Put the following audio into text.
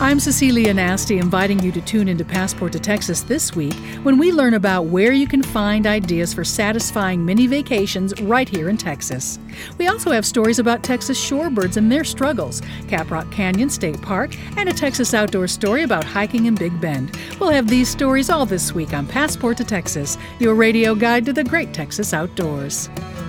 I'm Cecilia Nasty, inviting you to tune into Passport to Texas this week when we learn about where you can find ideas for satisfying mini vacations right here in Texas. We also have stories about Texas shorebirds and their struggles, Caprock Canyon State Park, and a Texas outdoor story about hiking in Big Bend. We'll have these stories all this week on Passport to Texas, your radio guide to the great Texas outdoors.